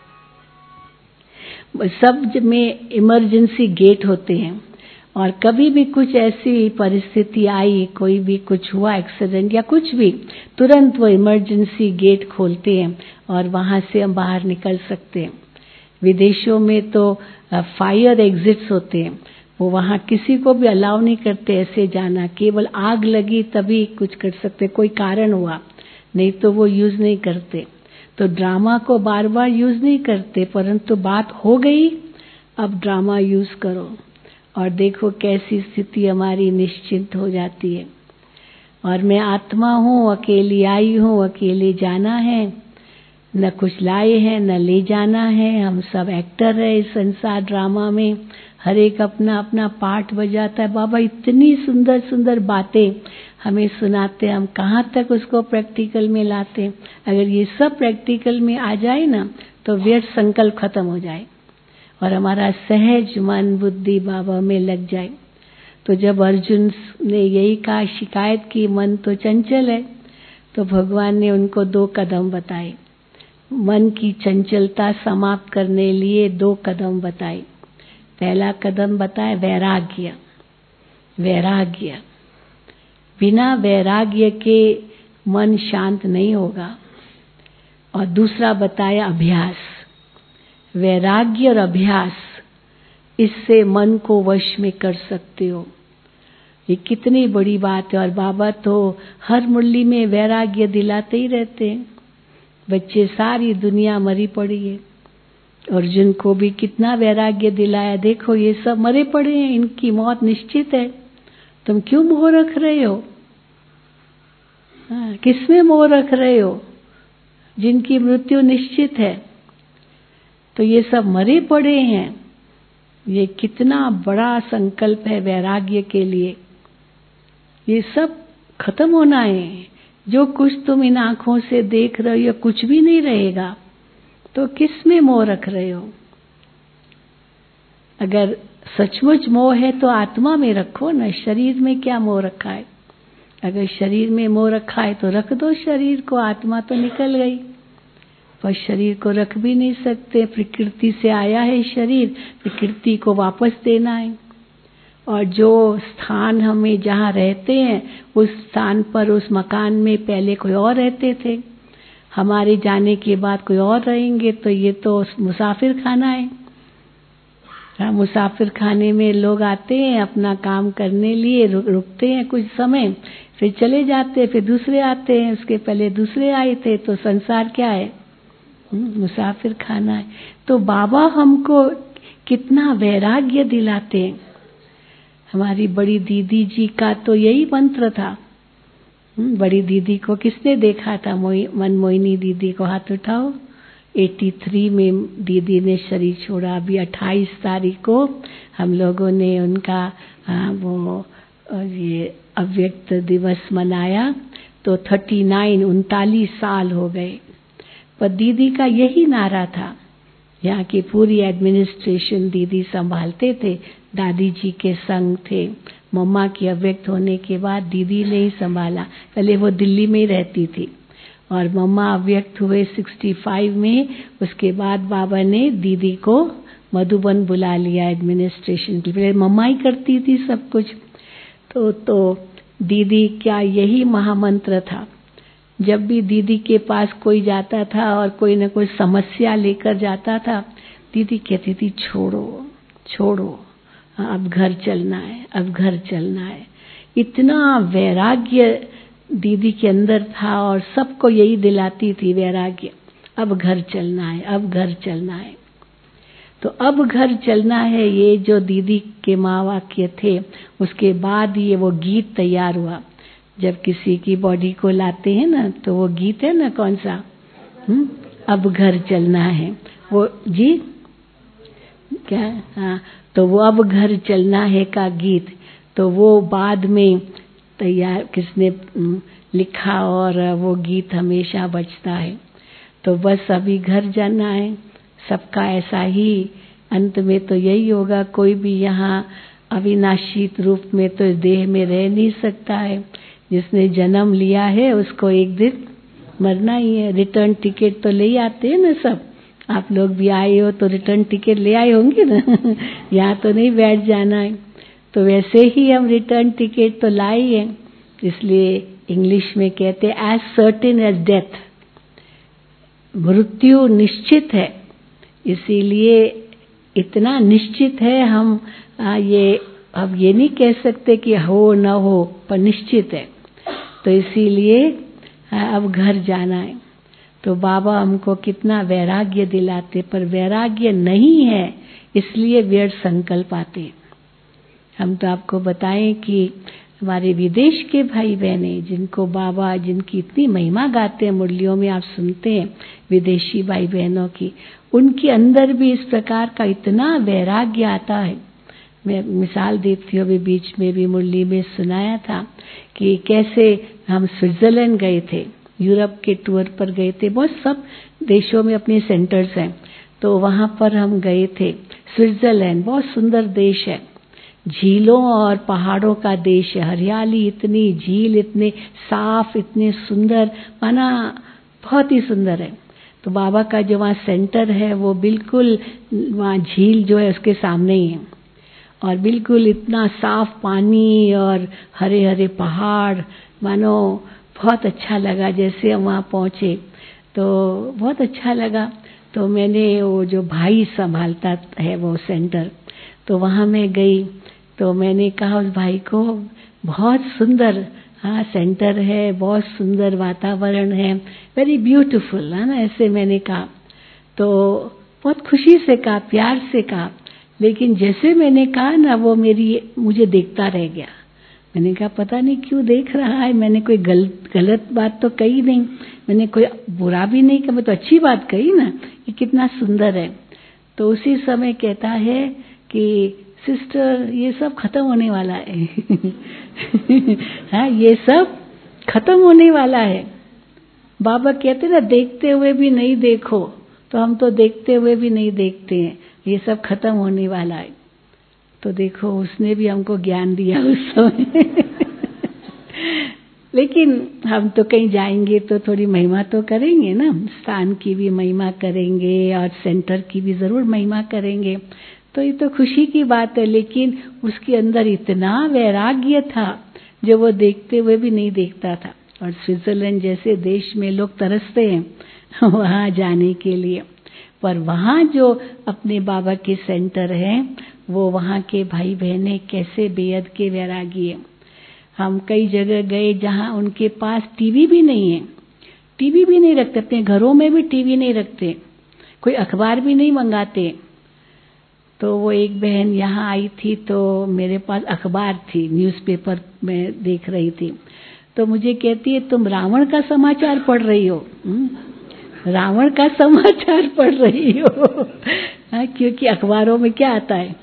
सब में इमरजेंसी गेट होते हैं। और कभी भी कुछ ऐसी परिस्थिति आई, कोई भी कुछ हुआ, एक्सीडेंट या कुछ भी, तुरंत वो इमरजेंसी गेट खोलते हैं और वहां से हम बाहर निकल सकते हैं। विदेशों में तो फायर एग्जिट्स होते हैं, वो वहाँ किसी को भी अलाउ नहीं करते ऐसे जाना, केवल आग लगी तभी कुछ कर सकते, कोई कारण हुआ, नहीं तो वो यूज नहीं करते। तो ड्रामा को बार बार यूज नहीं करते, परंतु बात हो गई, अब ड्रामा यूज करो और देखो कैसी स्थिति हमारी निश्चिंत हो जाती है। और मैं आत्मा हूँ, अकेली आई हूँ, अकेले जाना है। न कुछ लाए हैं न ले जाना है। हम सब एक्टर है इस संसार ड्रामा में, हर एक अपना अपना पार्ट बजाता है। बाबा इतनी सुंदर सुंदर बातें हमें सुनाते, हम कहाँ तक उसको प्रैक्टिकल में लाते। अगर ये सब प्रैक्टिकल में आ जाए ना तो व्यर्थ संकल्प खत्म हो जाए और हमारा सहज मन बुद्धि बाबा में लग जाए। तो जब अर्जुन ने यही कहा, शिकायत की मन तो चंचल है, तो भगवान ने उनको 2 कदम बताए। मन की चंचलता समाप्त करने लिए 2 कदम बताए। पहला कदम बताया वैराग्य। वैराग्य, बिना वैराग्य के मन शांत नहीं होगा। और दूसरा बताया अभ्यास। वैराग्य और अभ्यास, इससे मन को वश में कर सकते हो। ये कितनी बड़ी बात है। और बाबा तो हर मुरली में वैराग्य दिलाते ही रहते हैं। बच्चे सारी दुनिया मरी पड़ी है, अर्जुन को भी कितना वैराग्य दिलाया। देखो ये सब मरे पड़े हैं, इनकी मौत निश्चित है, तुम क्यों मोह रख रहे हो? किसमें मोह रख रहे हो जिनकी मृत्यु निश्चित है? तो ये सब मरे पड़े हैं। ये कितना बड़ा संकल्प है वैराग्य के लिए। ये सब खत्म होना है। जो कुछ तुम इन आंखों से देख रहे हो ये कुछ भी नहीं रहेगा, तो किस में मोह रख रहे हो? अगर सचमुच मोह है तो आत्मा में रखो ना, शरीर में क्या मोह रखा है? अगर शरीर में मोह रखा है तो रख दो शरीर को, आत्मा तो निकल गई। पर शरीर को रख भी नहीं सकते, प्रकृति से आया है शरीर, प्रकृति को वापस देना है। और जो स्थान हमें जहाँ रहते हैं उस स्थान पर, उस मकान में पहले कोई और रहते थे, हमारे जाने के बाद कोई और रहेंगे। तो ये तो मुसाफिर खाना है। मुसाफिर खाने में लोग आते हैं अपना काम करने लिए, रुकते हैं कुछ समय, फिर चले जाते हैं, फिर दूसरे आते हैं, उसके पहले दूसरे आए थे। तो संसार क्या है? मुसाफिर खाना है। तो बाबा हमको कितना वैराग्य दिलाते हैं। हमारी बड़ी दीदी जी का तो यही मंत्र था। बड़ी दीदी को किसने देखा था? मनमोहिनी दीदी को हाथ उठाओ। 83 में दीदी ने शरीर छोड़ा। अभी 28 तारीख को हम लोगों ने उनका ये अव्यक्त दिवस मनाया। तो 39 साल हो गए। पर दीदी का यही नारा था। यहाँ की पूरी एडमिनिस्ट्रेशन दीदी संभालते थे, दादी जी के संग थे। मम्मा के अव्यक्त होने के बाद दीदी ने ही संभाला। पहले वो दिल्ली में ही रहती थी और मम्मा अव्यक्त हुए 65 में। उसके बाद बाबा ने दीदी को मधुबन बुला लिया एडमिनिस्ट्रेशन के लिए। मम्मा ही करती थी सब कुछ। तो दीदी क्या यही महामंत्र था। जब भी दीदी के पास कोई जाता था और कोई न कोई समस्या लेकर जाता था, दीदी कहती थी छोड़ो छोड़ो, अब घर चलना है, अब घर चलना है। इतना वैराग्य दीदी के अंदर था और सबको यही दिलाती थी वैराग्य। अब घर चलना है, अब घर चलना है। तो अब घर चलना है, ये जो दीदी के माँ वाक्य थे। उसके बाद ये वो गीत तैयार हुआ। जब किसी की बॉडी को लाते हैं ना तो वो गीत है ना, कौन सा? अब घर चलना है वो जी क्या? हाँ, तो वो अब घर चलना है का गीत, तो वो बाद में तैयार किसने लिखा और वो गीत हमेशा बजता है। तो बस अभी घर जाना है सबका, ऐसा ही अंत में तो यही होगा। कोई भी यहाँ अविनाशी रूप में तो इस देह में रह नहीं सकता है। जिसने जन्म लिया है उसको एक दिन मरना ही है। रिटर्न टिकट तो ले आते हैं ना सब। आप लोग भी आए हो तो रिटर्न टिकट ले आए होंगे ना यहाँ तो नहीं बैठ जाना है। तो वैसे ही हम रिटर्न टिकट तो लाए हैं। इसलिए इंग्लिश में कहते हैं एज सर्टेन एज डेथ, मृत्यु निश्चित है। इसीलिए इतना निश्चित है हम ये अब ये नहीं कह सकते कि हो न हो, पर निश्चित है। तो इसीलिए अब घर जाना है। तो बाबा हमको कितना वैराग्य दिलाते, पर वैराग्य नहीं है इसलिए व्यर्थ संकल्प आते। हम तो आपको बताएं कि हमारे विदेश के भाई बहने जिनको बाबा, जिनकी इतनी महिमा गाते हैं, मुरलियों में आप सुनते हैं विदेशी भाई बहनों की, उनके अंदर भी इस प्रकार का इतना वैराग्य आता है। मैं मिसाल देती हूँ, अभी बीच में भी मुरली में सुनाया था कि कैसे हम स्विट्जरलैंड गए थे, यूरोप के टूर पर गए थे। बहुत सब देशों में अपने सेंटर्स हैं, तो वहाँ पर हम गए थे। स्विट्जरलैंड बहुत सुंदर देश है, झीलों और पहाड़ों का देश है, हरियाली इतनी, झील इतने साफ, इतने सुंदर, माना बहुत ही सुंदर है। तो बाबा का जो वहाँ सेंटर है वो बिल्कुल वहाँ झील जो है उसके सामने ही है, और बिल्कुल इतना साफ पानी और हरे हरे पहाड़, मानो बहुत अच्छा लगा। जैसे हम वहाँ पहुँचे तो बहुत अच्छा लगा। तो मैंने वो जो भाई संभालता है वो सेंटर, तो वहाँ मैं गई, तो मैंने कहा उस भाई को, बहुत सुंदर हाँ सेंटर है, बहुत सुंदर वातावरण है, वेरी ब्यूटीफुल, है ना, ऐसे मैंने कहा। तो बहुत खुशी से कहा, प्यार से कहा, लेकिन जैसे मैंने कहा ना, वो मुझे देखता रह गया। मैंने कहा पता नहीं क्यों देख रहा है, मैंने कोई गलत बात तो कही नहीं, मैंने कोई बुरा भी नहीं कहा, मैं तो अच्छी बात कही ना, ये कितना सुंदर है। तो उसी समय कहता है कि सिस्टर ये सब खत्म होने वाला है हाँ ये सब खत्म होने वाला है। बाबा कहते ना, देखते हुए भी नहीं देखो, तो हम तो देखते हुए भी नहीं देखते हैं, ये सब खत्म होने वाला है। तो देखो उसने भी हमको ज्ञान दिया उस समय लेकिन हम तो कहीं जाएंगे तो थोड़ी महिमा तो करेंगे ना, स्थान की भी महिमा करेंगे और सेंटर की भी जरूर महिमा करेंगे, तो ये तो खुशी की बात है। लेकिन उसके अंदर इतना वैराग्य था जो वो देखते हुए भी नहीं देखता था। और स्विट्जरलैंड जैसे देश में लोग तरसते हैं वहाँ जाने के लिए, पर वहाँ जो अपने बाबा के सेंटर हैं, वो वहाँ के भाई बहने कैसे बेहद के वैरागी हैं। हम कई जगह गए जहाँ उनके पास टीवी भी नहीं है, टीवी भी नहीं रखते, अपने घरों में भी टीवी नहीं रखते, कोई अखबार भी नहीं मंगाते। तो वो एक बहन यहाँ आई थी, तो मेरे पास अखबार थी, न्यूज़पेपर में देख रही थी, तो मुझे कहती है तुम रावण का समाचार पढ़ रही हो, रावण का समाचार पढ़ रही हो क्योंकि अखबारों में क्या आता है,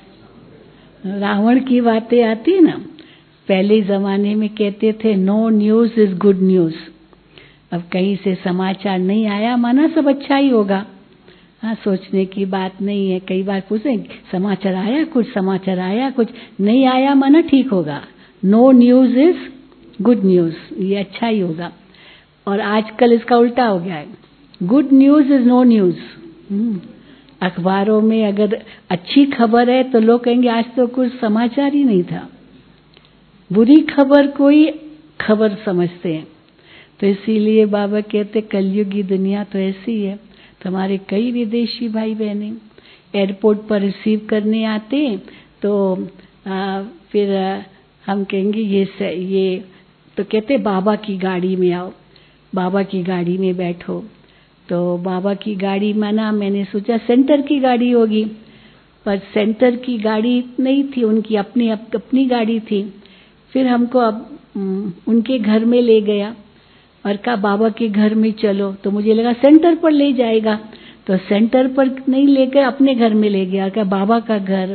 रावण की बातें आती है ना। पहले जमाने में कहते थे no news is good news. अब कहीं से समाचार नहीं आया माना सब अच्छा ही होगा, हाँ सोचने की बात नहीं है। कई बार पूछे समाचार आया कुछ, समाचार आया कुछ, नहीं आया माना ठीक होगा, no news is good news, ये अच्छा ही होगा। और आजकल इसका उल्टा हो गया है, good news is no news. अखबारों में अगर अच्छी खबर है तो लोग कहेंगे आज तो कुछ समाचार ही नहीं था, बुरी खबर कोई खबर समझते हैं। तो इसीलिए बाबा कहते कलयुग की दुनिया तो ऐसी है। तो हमारे कई विदेशी भाई बहने एयरपोर्ट पर रिसीव करने आते हैं, तो फिर हम कहेंगे ये तो कहते बाबा की गाड़ी में आओ, बाबा की गाड़ी में बैठो। तो बाबा की गाड़ी माना मैंने सोचा सेंटर की गाड़ी होगी, पर सेंटर की गाड़ी नहीं थी, उनकी अपनी गाड़ी थी। फिर हमको उनके घर में ले गया और कहा बाबा के घर में चलो, तो मुझे लगा सेंटर पर ले जाएगा, तो सेंटर पर नहीं लेकर अपने घर में ले गया। क्या बाबा का घर,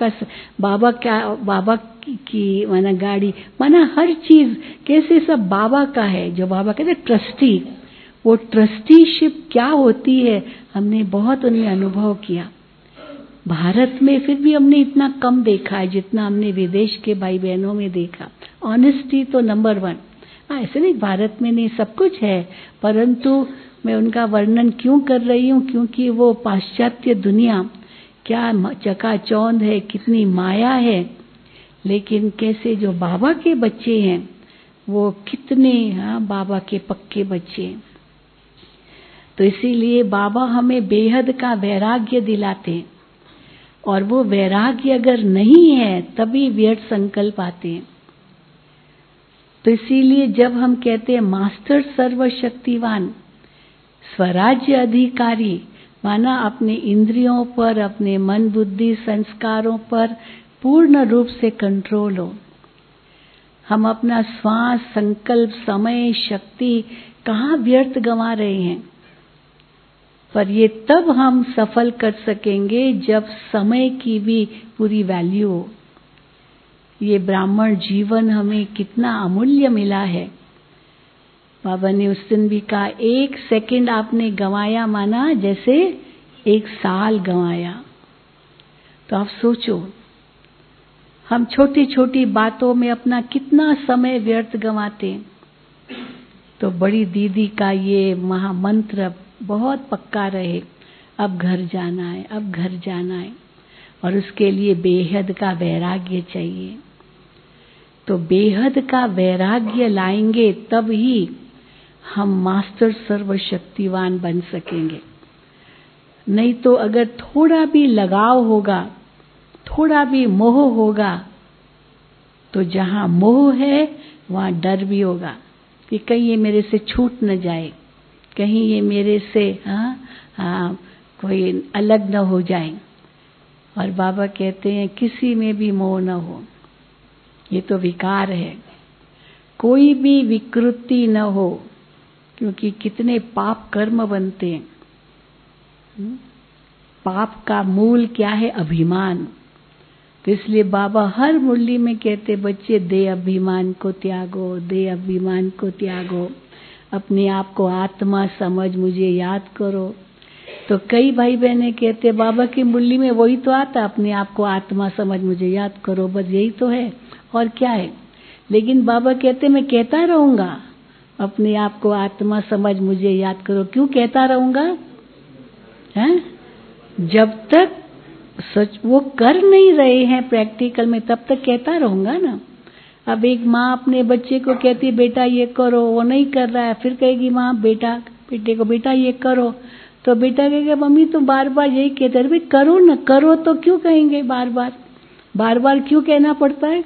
बाबा की माना गाड़ी, माना हर चीज कैसे सब बाबा का है। जो बाबा कहते ट्रस्टी, वो ट्रस्टीशिप क्या होती है हमने बहुत उनमें अनुभव किया। भारत में फिर भी हमने इतना कम देखा है जितना हमने विदेश के भाई बहनों में देखा। ऑनेस्टी तो नंबर 1। ऐसे नहीं भारत में नहीं सब कुछ है, परंतु मैं उनका वर्णन क्यों कर रही हूँ, क्योंकि वो पाश्चात्य दुनिया क्या चकाचौंध है, कितनी माया है, लेकिन कैसे जो बाबा के बच्चे हैं वो कितने बाबा के पक्के बच्चे हैं। तो इसीलिए बाबा हमें बेहद का वैराग्य दिलाते हैं, और वो वैराग्य अगर नहीं है तभी व्यर्थ संकल्प आते हैं। तो इसीलिए जब हम कहते हैं मास्टर सर्वशक्तिवान स्वराज्य अधिकारी, माना अपने इंद्रियों पर, अपने मन बुद्धि संस्कारों पर पूर्ण रूप से कंट्रोल हो। हम अपना श्वास, संकल्प, समय, शक्ति कहाँ व्यर्थ गंवा रहे हैं। पर ये तब हम सफल कर सकेंगे जब समय की भी पूरी वैल्यू हो। ये ब्राह्मण जीवन हमें कितना अमूल्य मिला है। बाबा ने उस दिन भी कहा, 1 सेकंड आपने गंवाया माना जैसे 1 साल गंवाया। तो आप सोचो, हम छोटी छोटी बातों में अपना कितना समय व्यर्थ गंवाते हैं। तो बड़ी दीदी का ये महामंत्र बहुत पक्का रहे, अब घर जाना है, अब घर जाना है। और उसके लिए बेहद का वैराग्य चाहिए। तो बेहद का वैराग्य लाएंगे तब ही हम मास्टर सर्वशक्तिवान बन सकेंगे। नहीं तो अगर थोड़ा भी लगाव होगा, थोड़ा भी मोह होगा, तो जहां मोह है वहां डर भी होगा कि कहीं ये मेरे से छूट न जाए, कहीं ये मेरे से कोई अलग न हो जाए। और बाबा कहते हैं किसी में भी मोह न हो, ये तो विकार है। कोई भी विकृति न हो, क्योंकि कितने पाप कर्म बनते हैं। पाप का मूल क्या है? अभिमान। तो इसलिए बाबा हर मुरली में कहते, बच्चे दे अभिमान को त्यागो, दे अभिमान को त्यागो, अपने आप को आत्मा समझ मुझे याद करो। तो कई भाई बहने कहते, बाबा की मुरली में वही तो आता, अपने आप को आत्मा समझ मुझे याद करो, बस यही तो है और क्या है। लेकिन बाबा कहते मैं कहता रहूंगा, अपने आप को आत्मा समझ मुझे याद करो। क्यों कहता रहूंगा? हैं? जब तक सच वो कर नहीं रहे हैं प्रैक्टिकल में, तब तक कहता रहूंगा ना। अब एक माँ अपने बच्चे को कहती बेटा ये करो, वो नहीं कर रहा है, फिर कहेगी माँ बेटे को बेटा ये करो, तो बेटा कहेगा मम्मी तुम बार बार यही कहते रहे, करो ना, करो तो क्यों कहेंगे बार बार क्यों कहना पड़ता है?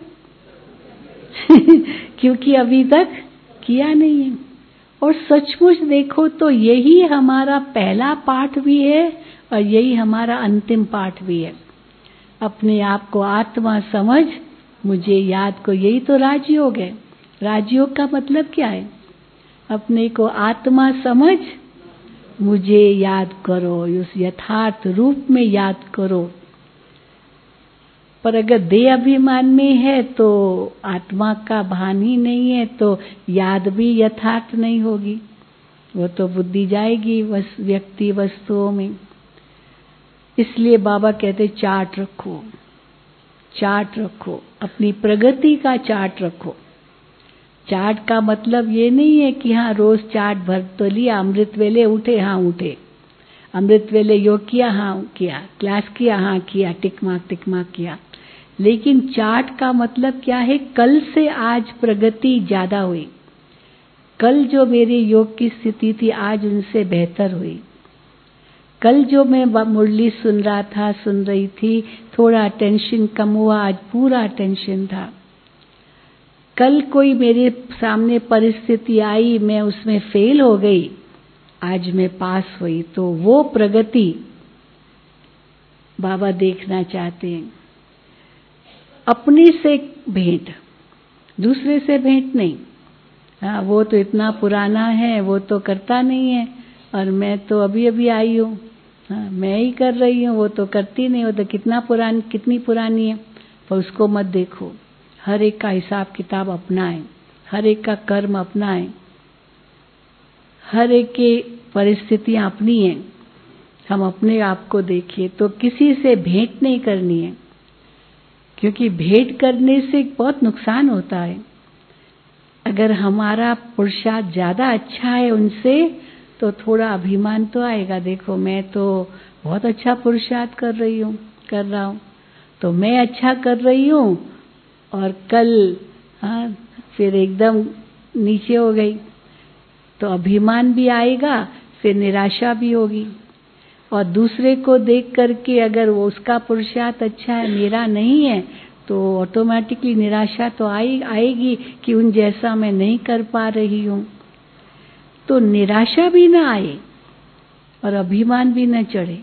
क्योंकि अभी तक किया नहीं है। और सचमुच देखो तो यही हमारा पहला पाठ भी है और यही हमारा अंतिम पाठ भी है। अपने आप को आत्मा समझ मुझे याद को, यही तो राजयोग है। राजयोग का मतलब क्या है? अपने को आत्मा समझ मुझे याद करो, उस यथार्थ रूप में याद करो। पर अगर देह अभिमान में है तो आत्मा का भान ही नहीं है, तो याद भी यथार्थ नहीं होगी, वो तो बुद्धि जाएगी व्यक्ति वस्तुओं में। इसलिए बाबा कहते चार्ट रखो, चार्ट रखो, अपनी प्रगति का चार्ट रखो। चार्ट का मतलब ये नहीं है कि हाँ रोज चार्ट भर तो लिया, अमृत वेले उठे हाँ उठे, अमृत वेले योग किया हाँ किया, क्लास किया हाँ किया, टिक मार्क किया। लेकिन चार्ट का मतलब क्या है? कल से आज प्रगति ज्यादा हुई, कल जो मेरी योग की स्थिति थी आज उनसे बेहतर हुई, कल जो मैं मुरली सुन रहा था, सुन रही थी, थोड़ा टेंशन कम हुआ, आज पूरा टेंशन था। कल कोई मेरे सामने परिस्थिति आई, मैं उसमें फेल हो गई, आज मैं पास हुई। तो वो प्रगति बाबा देखना चाहते हैं। अपने से भेंट, दूसरे से भेंट नहीं। हाँ वो तो इतना पुराना है, वो तो करता नहीं है, और मैं तो अभी अभी आई हूँ, हाँ मैं ही कर रही हूँ, वो तो करती नहीं, वो तो कितनी पुरानी है। पर उसको मत देखो। हर एक का हिसाब किताब अपना है, हर एक का कर्म अपना है, हर एक की परिस्थितियां अपनी हैं। हम अपने आप को देखिए। तो किसी से भेंट नहीं करनी है, क्योंकि भेंट करने से बहुत नुकसान होता है। अगर हमारा पुरुषार्थ ज्यादा अच्छा है उनसे, तो थोड़ा अभिमान तो आएगा, देखो मैं तो बहुत अच्छा पुरुषार्थ कर रहा हूँ, तो मैं अच्छा कर रही हूँ और कल फिर एकदम नीचे हो गई, तो अभिमान भी आएगा, फिर निराशा भी होगी। और दूसरे को देख करके अगर वो उसका पुरुषार्थ अच्छा है, मेरा नहीं है, तो ऑटोमेटिकली निराशा तो आएगी कि उन जैसा मैं नहीं कर पा रही हूँ। तो निराशा भी ना आए और अभिमान भी न चढ़े,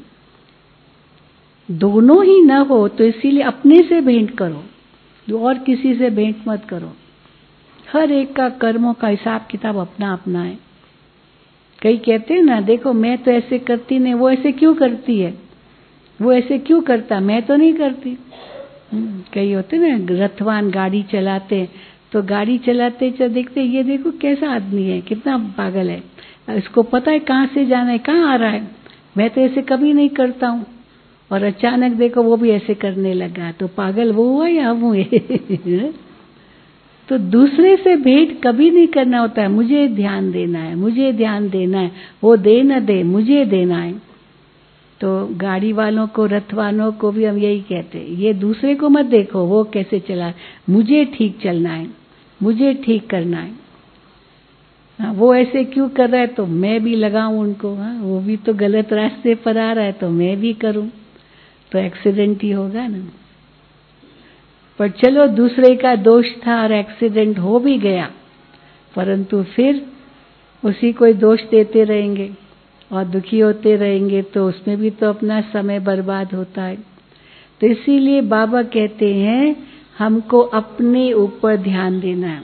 दोनों ही न हो। तो इसीलिए अपने से भेंट करो, और किसी से भेंट मत करो। हर एक का कर्मों का हिसाब किताब अपना अपना है। कई कहते हैं ना, देखो मैं तो ऐसे करती नहीं, वो ऐसे क्यों करती है, वो ऐसे क्यों करता, मैं तो नहीं करती। कई होते ना रथवान गाड़ी चलाते, तो गाड़ी चलाते देखते ये देखो कैसा आदमी है, कितना पागल है, इसको पता है कहाँ से जाना है, कहाँ आ रहा है, मैं तो ऐसे कभी नहीं करता हूँ। और अचानक देखो वो भी ऐसे करने लगा, तो पागल वो हुआ या हम हुए। तो दूसरे से भेंट कभी नहीं करना होता है, मुझे ध्यान देना है, मुझे ध्यान देना है, वो दे न दे मुझे देना है। तो गाड़ी वालों को, रथ वालों को भी हम यही कहते हैं, ये दूसरे को मत देखो वो कैसे चला, मुझे ठीक चलना है, मुझे ठीक करना है। हाँ, वो ऐसे क्यों कर रहा है तो मैं भी लगाऊं उनको। हाँ, वो भी तो गलत रास्ते पर आ रहा है तो मैं भी करूं, तो एक्सीडेंट ही होगा ना। पर चलो दूसरे का दोष था और एक्सीडेंट हो भी गया, परंतु फिर उसी को दोष देते रहेंगे और दुखी होते रहेंगे, तो उसमें भी तो अपना समय बर्बाद होता है। तो इसीलिए बाबा कहते हैं हमको अपने ऊपर ध्यान देना है।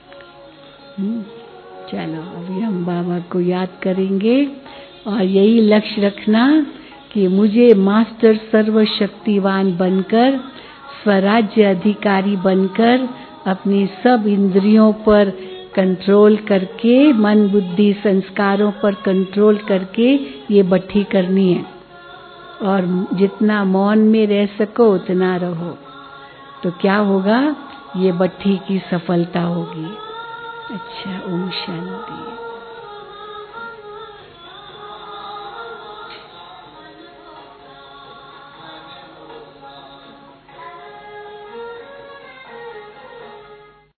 चलो अभी हम बाबा को याद करेंगे और यही लक्ष्य रखना कि मुझे मास्टर सर्वशक्तिवान बनकर, स्वराज्य अधिकारी बनकर, अपनी सब इंद्रियों पर कंट्रोल करके, मन बुद्धि संस्कारों पर कंट्रोल करके ये भट्ठी करनी है। और जितना मौन में रह सको उतना रहो, तो क्या होगा, ये भट्ठी की सफलता होगी। अच्छा, ओम शांति।